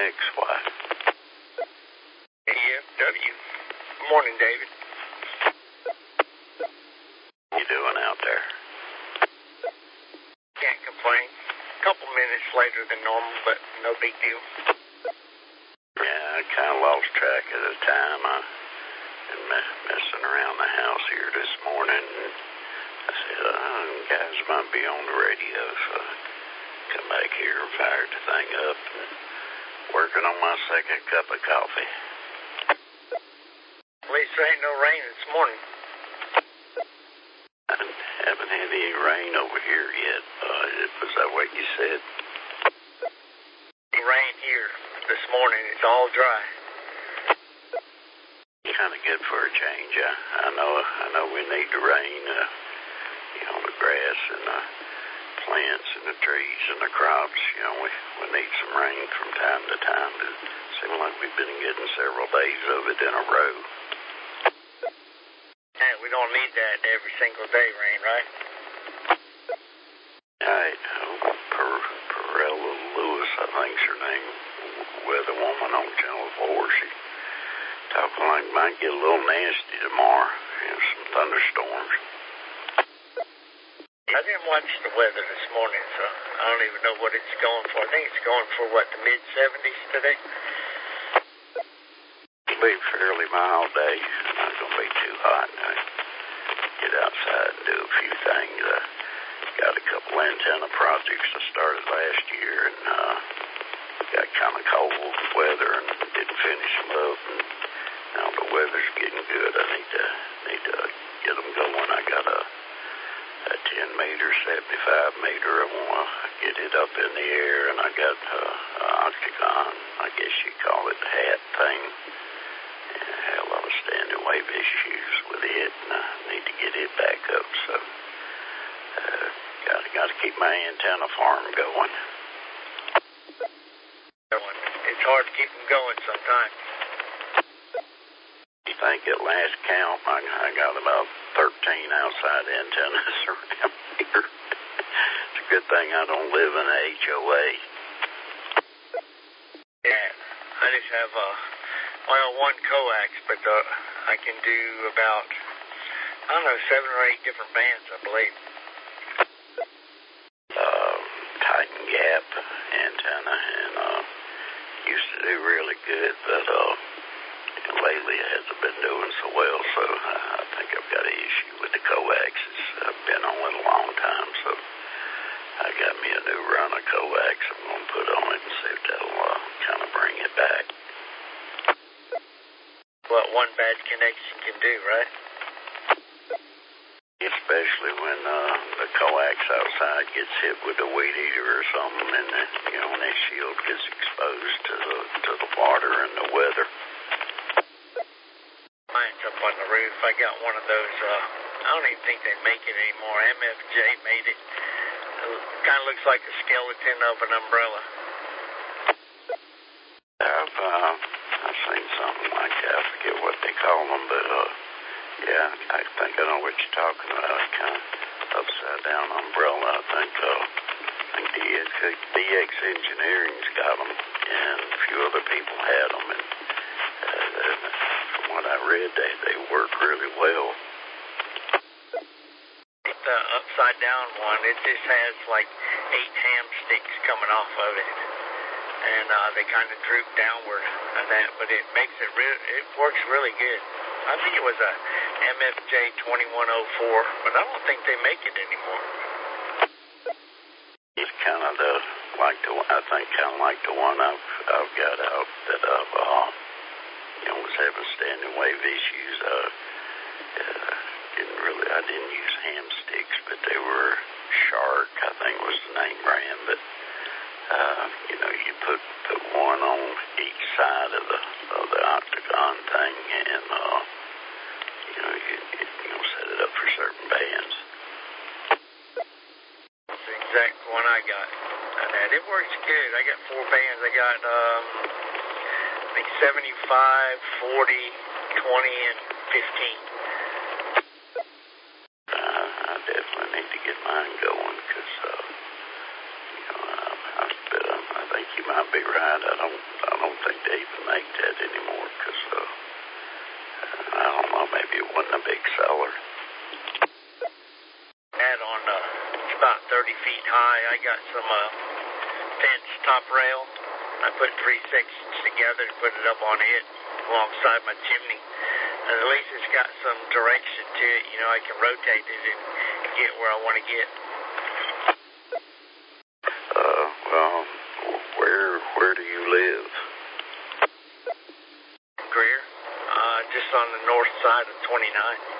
ex-wife. EFW. Good morning, David. You doing out there? Can't complain. A couple minutes later than normal, but no big deal. Yeah, I kind of lost track of the time. I've been messing around the house here this morning. And I said, guys might be on the radio, so I come back here and fired the thing up and working on my second cup of coffee. At least there ain't no rain this morning. I haven't had any rain over here yet. Was that what you said? Rain here this morning. It's all dry. Kind of good for a change. I know we need the rain, the grass and the plants and the trees and the crops. We need some rain from time to time. It seems like we've been getting several days of it in a row. And we don't need that every single day rain, right? Right. Perella Lewis, I think's her name, weatherwoman on Channel 4. She talking like it might get a little nasty tomorrow. Some thunderstorms. I didn't watch the weather this morning, so I don't even know what it's going for. I think it's going for, the mid-70s today? It'll be a fairly mild day. Not going to be too hot. I get outside and do a few things. Got a couple antenna projects I started last year, and got kind of cold weather and didn't finish them up. And now the weather's getting good. I need to get them going. I got a 10 meter, 75 meter. I want to get it up in the air, and I got an octagon, I guess you call it, the hat thing. I had a lot of standing wave issues with it, and I need to get it back up. So got to keep my antenna farm going. It's hard to keep them going sometimes. I think at last count, I got about 13 outside antennas around here. It's a good thing I don't live in a HOA. Yeah, I just have one coax, but I can do about, 7 or 8 different bands, I believe. Titan Gap antenna, and used to do really good, but lately it hasn't been doing so well, so I think I've got an issue with the coaxes. I've been on it a long time, so I got me a new run of coax I'm going to put on it and see if that'll kind of bring it back. What one bad connection can do, right? Especially when the coax outside gets hit with a weed eater or something, and when that shield gets exposed to the water and the weather. Mine's up on the roof. I got one of those. I don't even think they make it anymore. MFJ made it. Kind of looks like a skeleton of an umbrella. I've seen something like that. I forget what they call them, but yeah, I think I know what you're talking about. Kind of upside down umbrella. I think DX Engineering's got them, and a few other people had them, and from what I read, they work really well. The upside down one, it just has like 8 ham sticks coming off of it, and they kind of droop downward, but it makes it it works really good. I think it was a MFJ 2104, but I don't think they make it anymore. It's kind of like the one I've got out that was having standing wave issues. I didn't use ham sticks, but they were Shark, I think was the name brand. But you put one on each side of the octagon thing, and you set it up for certain bands. That's the exact one I got. And it works good. I got 4 bands. I got I think 75, 40, 20, and 15. I definitely need to get mine going, because I think you might be right. I don't don't think they even make that anymore because, I don't know, maybe it wasn't a big seller. That on, it's about 30 feet high. I got some fence top rail. I put 3 sections together and put it up on it alongside my chimney. And at least it's got some direction to it. You know, I can rotate it and get where I want to get. Well, where do you live? Greer, just on the north side of 29.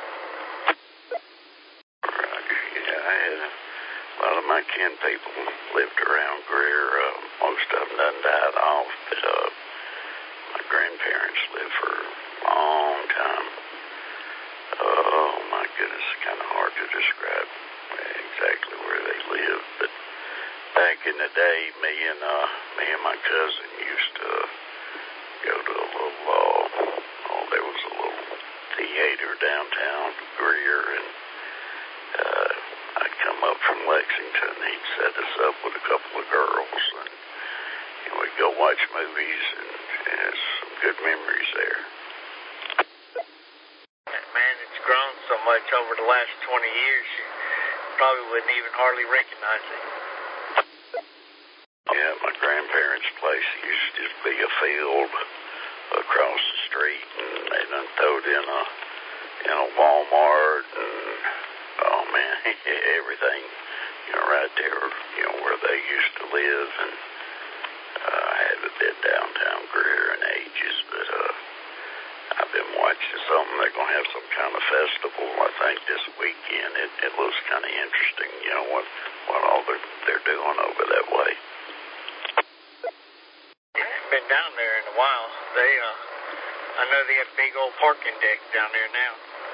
Yeah, I had a lot of my kin people lived around Greer. Most of them done died off, but my grandparents lived for a long time. Oh my goodness, it's kind of hard to describe exactly where they lived, but back in the day, me and my cousin used to go to a little, there was a little theater downtown Greer, and I'd come up from Lexington. He'd set us up with a couple of girls, and we'd go watch movies, and some good memories there. Man, it's grown so much over the last 20 years, you probably wouldn't even hardly recognize it. Yeah, my grandparents' place used to just be a field across the street, and they done throwed in a Walmart, and oh man, everything, right there, where they used to live, and I haven't been downtown Greer in ages, but I've been watching something. They're going to have some kind of festival, I think, this weekend. It looks kind of interesting, what all they're doing over that way. Been down there in a while. I know they have big old parking deck down there now.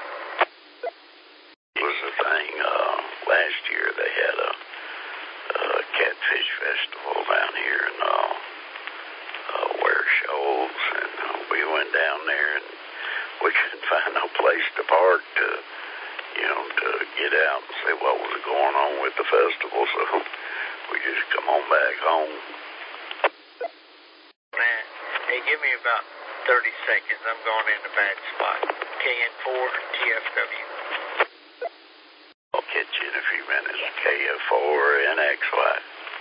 It was a thing, last year they had a catfish festival down here in Ware Shoals, and we went down there and we couldn't find no place to park to get out and see what was going on with the festival, so we just come on back home. Man, hey, give me about 30 seconds. I'm going in a bad spot. KN4 TFW. I'll catch you in a few minutes. KF4 NXY.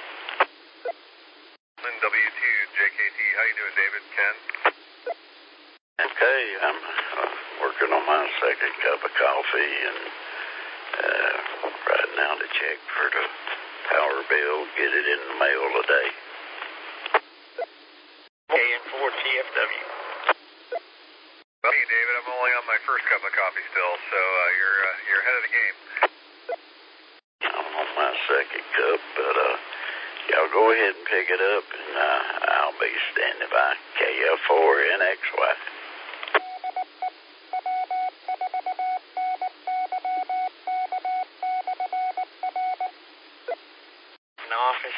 W2 JKT. How you doing, David? Ken? Okay, I'm working on my second cup of coffee and writing out a check for the power bill. Get it in the mail today. KN4 TFW. Hey, David, I'm only on my first cup of coffee still, so you're ahead of the game. I'm on my second cup, but y'all go ahead and pick it up, and I'll be standing by. KF4 NXY. In the office.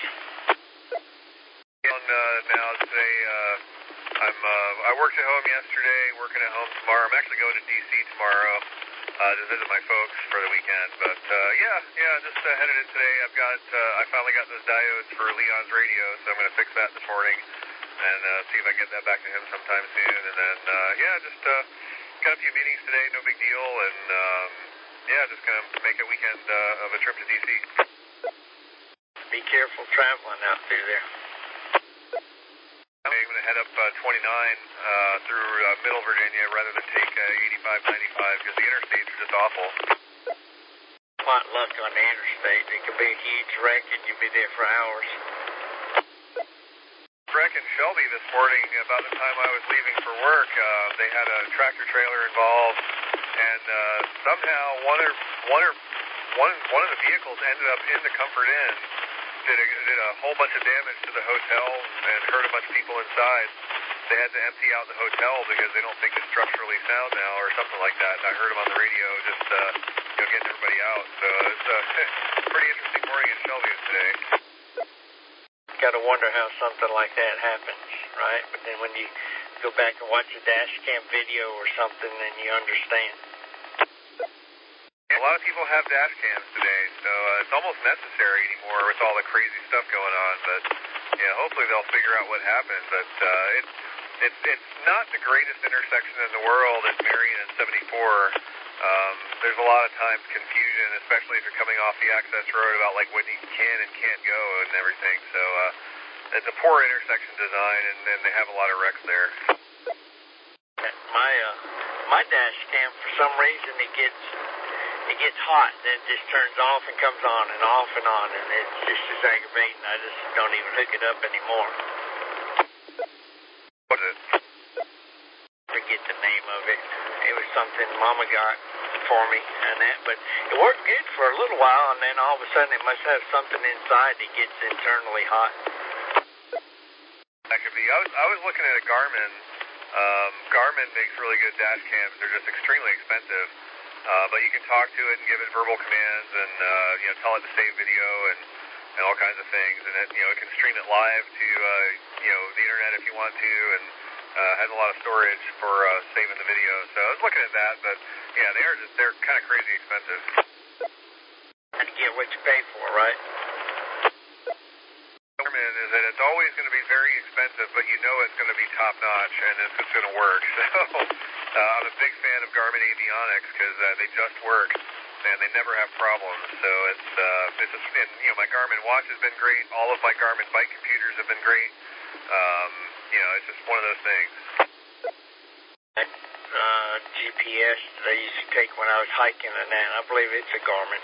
Now today, I worked at home yesterday, working at home tomorrow. I'm actually going to D.C. tomorrow to visit my folks for the weekend. But just headed in today. I finally got those diodes for Leon's radio, so I'm going to fix that this morning and see if I can get that back to him sometime soon. And then just got a few meetings today, no big deal, and just going to make a weekend of a trip to D.C. Be careful traveling out through there. I'm going to head up 29 through Middle Virginia rather than take 85, 95 because the interstates are just awful. Pot luck on the interstate. It could be a huge wreck and you'll be there for hours. Wreck in Shelby this morning, about the time I was leaving for work, they had a tractor trailer involved, and somehow one of the vehicles ended up in the Comfort Inn. Did a whole bunch of damage to the hotel and hurt a bunch of people inside. They had to empty out the hotel because they don't think it's structurally sound now or something like that. And I heard them on the radio just getting everybody out. So it's a pretty interesting morning in Shelby today. Got to wonder how something like that happens, right? But then when you go back and watch a dash cam video or something, then you understand. A lot of people have dash cams today, so it's almost necessary anymore with all the crazy stuff going on. But hopefully they'll figure out what happened. But it's not the greatest intersection in the world at Marion and 74. There's a lot of times confusion, especially if you're coming off the access road about like when you can and can't go and everything. So it's a poor intersection design, and they have a lot of wrecks there. My dash cam, for some reason, it gets hot, and then it just turns off and comes on and off and on, and it's just as aggravating. I just don't even hook it up anymore. What is it? Forget the name of it. It was something Mama got for me, and that, but it worked good for a little while, and then all of a sudden it must have something inside that gets internally hot. That could be. I was looking at a Garmin. Garmin makes really good dash cams. They're just extremely expensive, but you can talk to it and give it verbal commands, and tell it to save video and all kinds of things, and it can stream it live to the internet if you want to, and has a lot of storage for saving the video. So I was looking at that, but yeah, they're kind of crazy expensive. And you get what you pay for, right? Is that it's always going to be very expensive, but you know it's going to be top notch and it's going to work. So I'm a big fan of Garmin Avionics because they just work and they never have problems. So and my Garmin watch has been great. All of my Garmin bike computers have been great. It's just one of those things. GPS that I used to take when I was hiking and that, I believe it's a Garmin.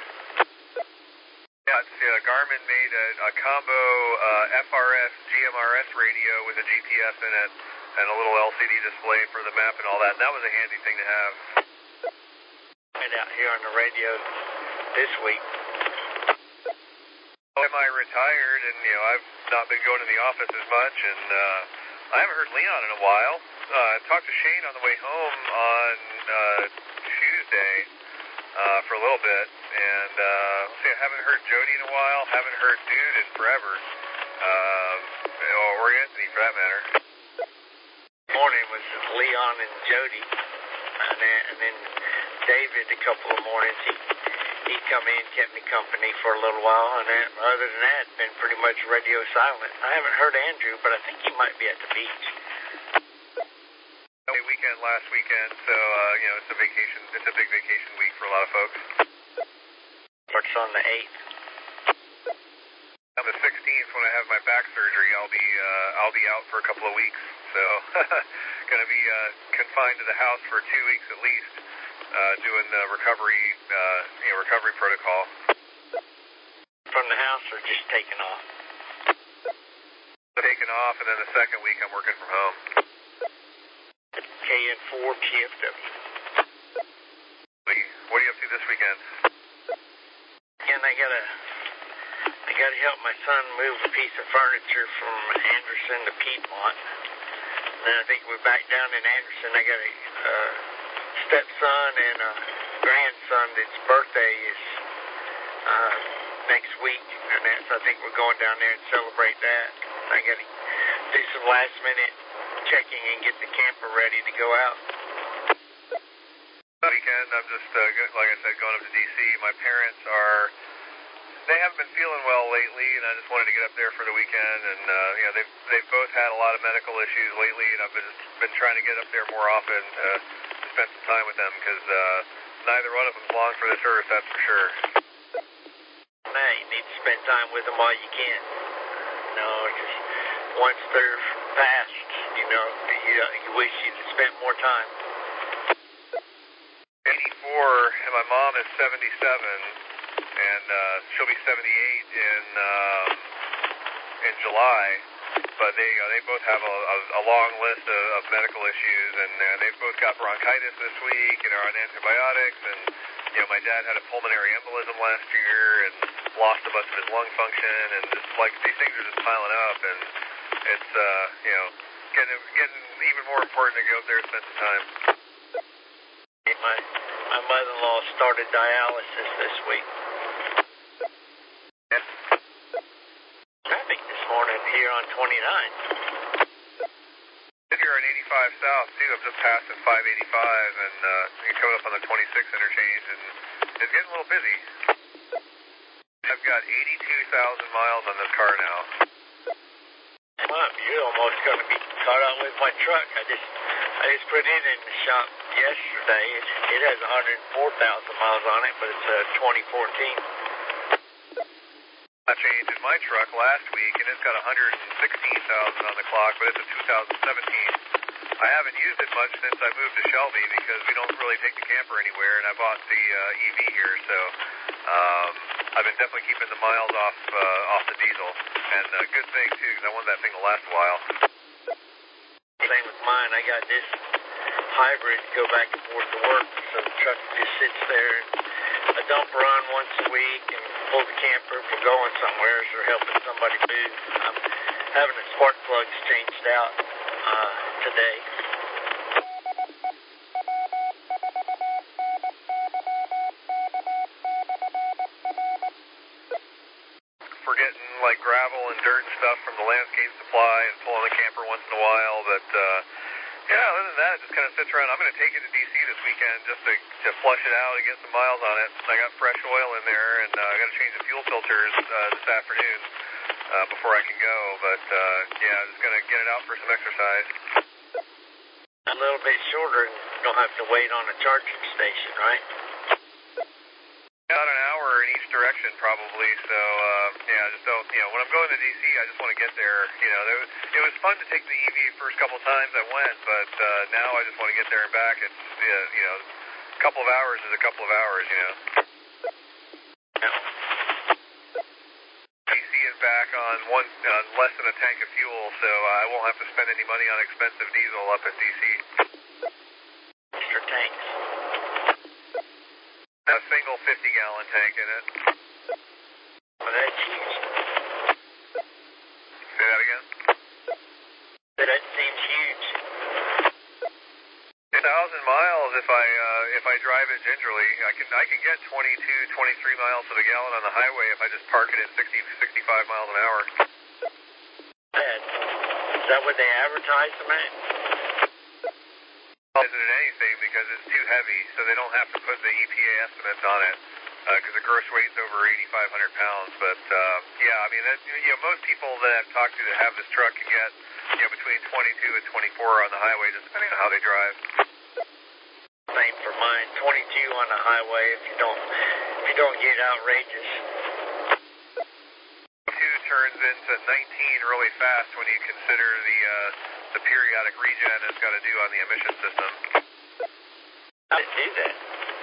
Garmin made a combo FRS GMRS radio with a GPS in it and a little LCD display for the map and all that. And that was a handy thing to have. And out here on the radio this week. Semi-retired, and I've not been going to the office as much, and I haven't heard Leon in a while. I talked to Shane on the way home on Tuesday for a little bit, and I haven't heard Jody in a while, haven't heard Dude in forever, or Anthony for that matter. Morning was Leon and Jody, and then David a couple of mornings. He come in, kept me company for a little while, and then, other than that, been pretty much radio silent. I haven't heard Andrew, but I think he might be at the beach. Weekend last weekend, so it's a vacation. It's a big vacation week for a lot of folks. Starts on the 8th. On the 16th, when I have my back surgery, I'll be out for a couple of weeks. So going to be confined to the house for 2 weeks at least, doing the recovery protocol. From the house or just taking off? Taking off, and then the second week I'm working from home. KN4 TFW. What are you up to this weekend? Again, I gotta help my son move a piece of furniture from Anderson to Piedmont. And then I think we're back down in Anderson. I got a stepson and a grandson that's birthday is next week, and so I think we're going down there and celebrate that. I gotta do some last minute checking and get the camper ready to go out. Weekend, I'm just, like I said, going up to D.C. My parents they haven't been feeling well lately, and I just wanted to get up there for the weekend, and, they've both had a lot of medical issues lately, and I've been trying to get up there more often to spend some time with them, because neither one of them's long for this earth, that's for sure. Nah, you need to spend time with them while you can. Just once they're past, you wish you'd spent more time. 84, and my mom is 77, and she'll be 78 in July. But they both have a long list of medical issues, and they've both got bronchitis this week and are on antibiotics. And my dad had a pulmonary embolism last year and lost a bunch of his lung function, and just like these things are just piling up, and it's getting even more important to go up there and spend some time. My mother-in-law started dialysis this week. Yeah. Traffic this morning here on 29. Here on 85 South too. I'm just passing 585, and you're coming up on the 26 interchange, and it's getting a little busy. I've got 82,000 miles on this car now. up. You're almost going to be caught up with my truck. I just put it in the shop yesterday. It has 104,000 miles on it, but it's a 2014. I changed in my truck last week, and it's got 116,000 on the clock, but it's a 2017. I haven't used it much since I moved to Shelby because we don't really take the camper anywhere, and I bought the EV here, so I've been definitely keeping the miles off the diesel, and good thing too, because I want that thing to last a while. Same with mine. I got this hybrid to go back and forth to work, so the truck just sits there. I dump run once a week and pull the camper if we're going somewhere or helping somebody move. I'm having the spark plugs changed out today. For getting like gravel and dirt and stuff from the landscape supply and pulling the camper once in a while, but yeah, other than that, it just kind of sits around. I'm going to take it to DC this weekend just to flush it out and get some miles on it. I got fresh oil in there, and I got to change the fuel filters this afternoon before I can go. But yeah, I'm just going to get it out for some exercise. A little bit shorter, and you don't have to wait on a charging station, right? About an hour in each direction, probably. So yeah, just don't. When I'm going to DC, I just want to get there. It was fun to take the EV the first couple times I went, but now I just want to get there and back. It's a couple of hours is a couple of hours. DC is back on less than a tank of fuel, so I won't have to spend any money on expensive diesel up at DC. Extra tanks. A single 50-gallon tank in it. Well, that's huge. Say that again? That seems huge. 1,000 miles if I drive it gingerly. I can get 22, 23 miles to the gallon on the highway if I just park it at 60, 65 miles an hour. Is that what they advertise them at? Is it anything because it's too heavy, so they don't have to put the EPA estimates on it because the gross weight's over 8,500 pounds. But yeah, I mean, most people that I've talked to that have this truck can get between 22 and 24 on the highway, just depending on how they drive. Same for mine. 22 on the highway if you don't get outrageous. 2 turns into 19 really fast when you consider the periodic regen it's got to do on the emission system. How does it do that?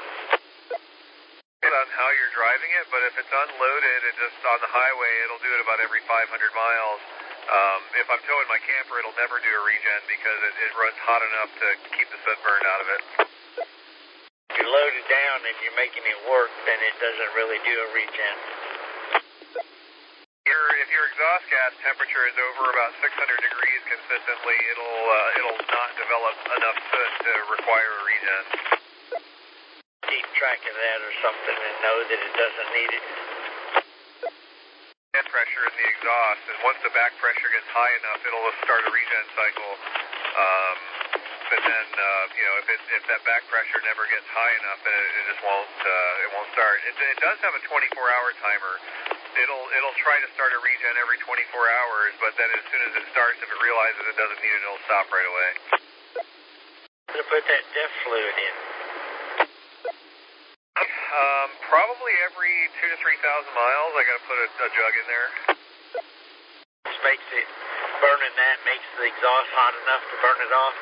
It's on how you're driving it, but if it's unloaded and just on the highway, it'll do it about every 500 miles. If I'm towing my camper, it'll never do a regen because it runs hot enough to keep the sunburn out of it. If you load it down and you're making it work, then it doesn't really do a regen. If your exhaust gas temperature is over about 600 degrees consistently, it'll not develop enough soot to require a regen. Keep track of that or something and know that it doesn't need it. Head pressure in the exhaust, and once the back pressure gets high enough, it'll start a regen cycle. But then, if that back pressure never gets high enough, then it just won't start. It does have a 24-hour timer. It'll try to start a regen every 24 hours, but then as soon as it starts, if it realizes it doesn't need it, it'll stop right away. To put that DEF fluid in. Probably every 2,000 to 3,000 miles, I got to put a jug in there. Which makes it, burning that makes the exhaust hot enough to burn it off?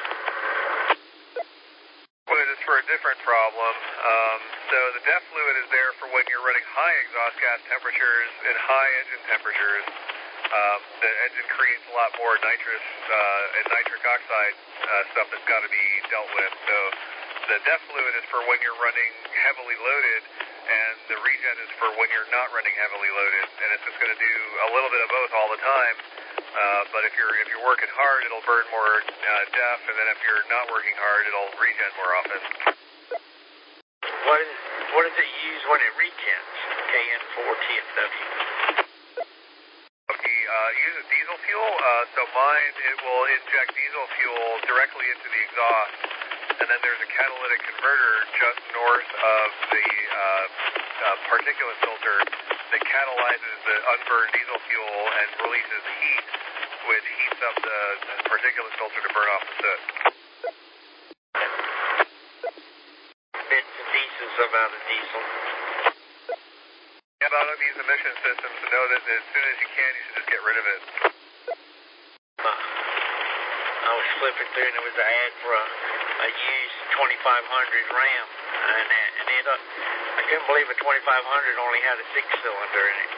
Well, it's for a different problem. So the DEF fluid is there for when you're running high exhaust gas temperatures and high engine temperatures. The engine creates a lot more nitrous and nitric oxide stuff that's got to be dealt with. So the DEF fluid is for when you're running heavily loaded, and the regen is for when you're not running heavily loaded. And it's just going to do a little bit of both all the time. But if you're working hard, it'll burn more DEF, and then if you're not working hard, it'll regen more often. What does it use when it regens? KN4 TFW. Uses diesel fuel. So mine, it will inject diesel fuel directly into the exhaust, and then there's a catalytic converter just north of the particulate filter that catalyzes the unburned diesel fuel and releases heat which heats up the particulate filter to burn off the soot. Bits and pieces about a diesel. Yeah, about these emission systems, to know that as soon as you can, you should just get rid of it. I was flipping through and there was an ad for a used 2500 Ram, and it I couldn't believe a 2500 only had a 6-cylinder in it.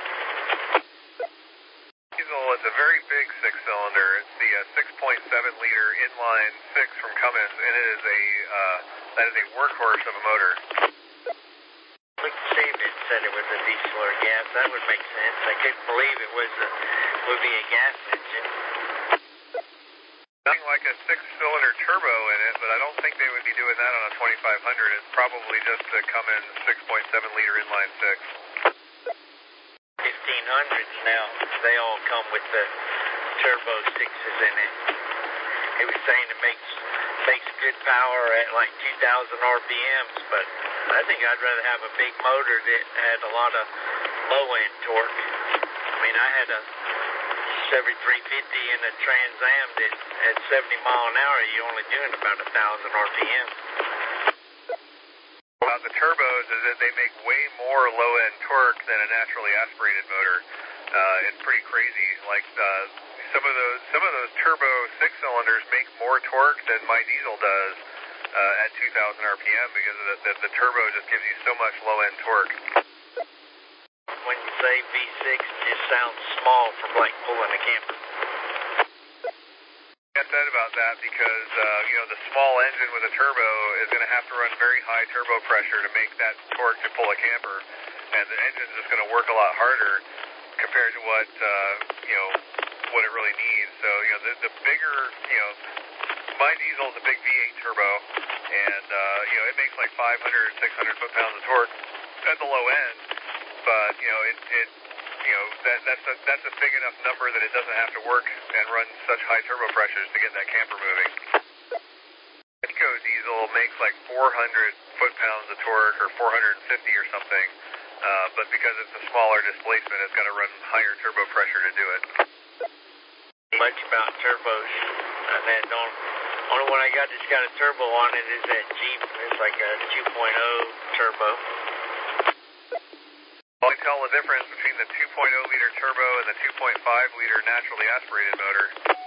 Diesel is a very big 6-cylinder. It's the 6.7-liter inline 6 from Cummins, and it is that is a workhorse of a motor. Look, saved it, said it was a diesel or gas. That would make sense. I couldn't believe it would be a gas engine. Nothing like a 6-cylinder turbo in it, but I don't think they would be doing that on a 2500. It's probably just the Cummins 6.7-liter inline 6. 1500s now, they all come with the turbo 6s in it. He was saying it makes good power at like 2,000 RPMs, but I think I'd rather have a big motor that had a lot of low-end torque. I mean, I had a Chevy 350 in a Trans Am that at 70 mile an hour, you're only doing about 1,000 RPM. About the turbos is that they make way more low-end torque than a naturally aspirated motor. It's pretty crazy. Like some of those turbo 6-cylinders make more torque than my diesel does at 2,000 RPM because the turbo just gives you so much low-end torque. When you say V6, it just sounds small for like pulling a camper. I said about that because the small engine with a turbo is going to have to run very high turbo pressure to make that torque to pull a camper, and the engine's just going to work a lot harder compared to what it really needs. So the bigger my diesel is a big V8 turbo, and it makes like 500, 600 foot-pounds of torque at the low end, but that's a big enough number that it doesn't have to work and run such high turbo pressures to get that camper moving. Eco diesel makes like 400 foot-pounds of torque or 450 or something, but because it's a smaller displacement, it's got to run higher turbo pressure to do it. Much about turbos, and then only one I got that's got a turbo on it is that Jeep. It's like a 2.0 turbo. Well, I can tell the difference between the 2.0-liter turbo and the 2.5-liter naturally aspirated motor.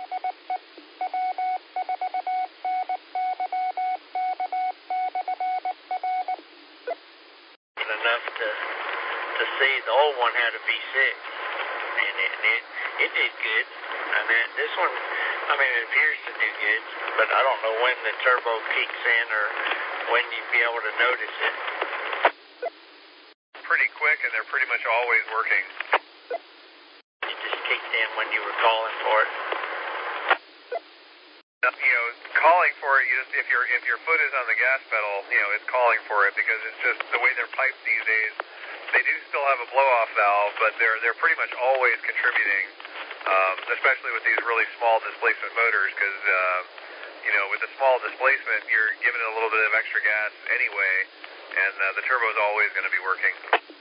Enough to see the old one had a V6, and it did good. And then this one, I mean, it appears to do good, but I don't know when the turbo kicks in or when you'd be able to notice it. Pretty quick, and they're pretty much always working. It just kicked in when you were calling for it. Calling for it, if your foot is on the gas pedal, it's calling for it because it's just the way they're piped these days. They do still have a blow-off valve, but they're pretty much always contributing, especially with these really small displacement motors, because with the small displacement, you're giving it a little bit of extra gas anyway, and the turbo's always going to be working.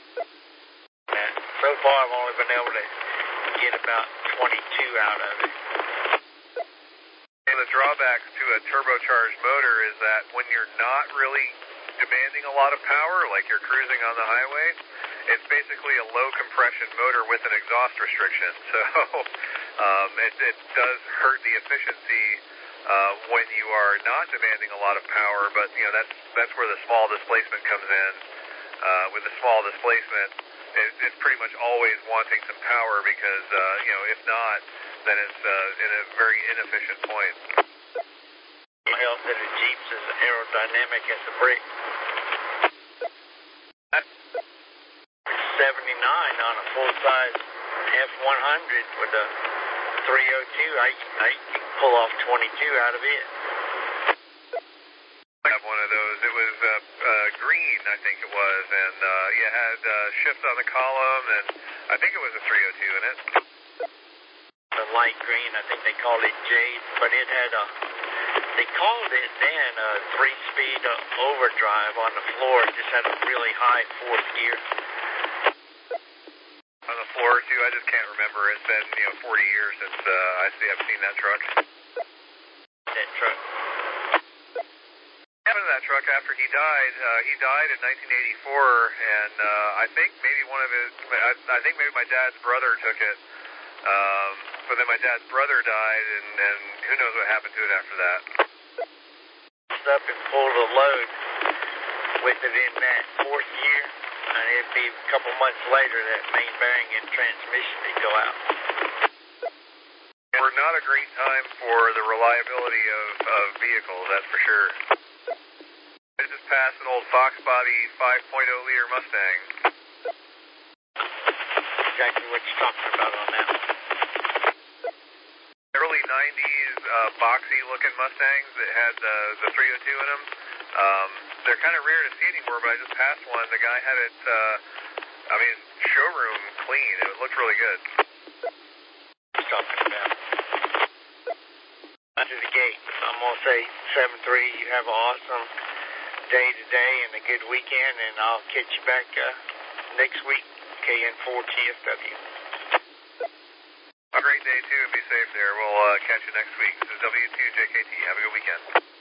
So far, I've only been able to get about 22 out of it. The drawback to a turbocharged motor is that when you're not really demanding a lot of power, like you're cruising on the highway, it's basically a low compression motor with an exhaust restriction. So it does hurt the efficiency when you are not demanding a lot of power, but that's where the small displacement comes in. With the small displacement, it's pretty much always wanting some power because if not, then it's in a very inefficient point. The help that a Jeep's is aerodynamic as a brick. 79 on a full-size F100 with a 302. I can pull off 22 out of it. I have one of those. It was green, I think it was, and you had shift on the column, and I think it was a 302 in it. The light green, I think they called it Jade, but it had they called it then a 3-speed overdrive on the floor. It just had a really high fourth gear. On the floor or two. I just can't remember. It's been 40 years since I've seen that truck. That truck. What happened to that truck after he died? He died in 1984, and I think maybe my dad's brother took it. But then my dad's brother died, and who knows what happened to it after that. Up and pulled a load with it in that fourth year, and it'd be a couple months later that main bearing and transmission would go out. We're not a great time for the reliability of vehicles, that's for sure. I just passed an old Fox Body 5.0 liter Mustang. Exactly what you're talking about on that one. Early 90s boxy looking Mustangs that had the 302 in them. They're kind of rare to see anymore, but I just passed one. The guy had it, showroom clean. It looked really good. What you're talking about. Under the gate, I'm going to say 7-3, you have an awesome day today and a good weekend, and I'll catch you back next week, KN4 TFW. A great day, too, and be safe there. We'll catch you next week. This is W2JKT. Have a good weekend.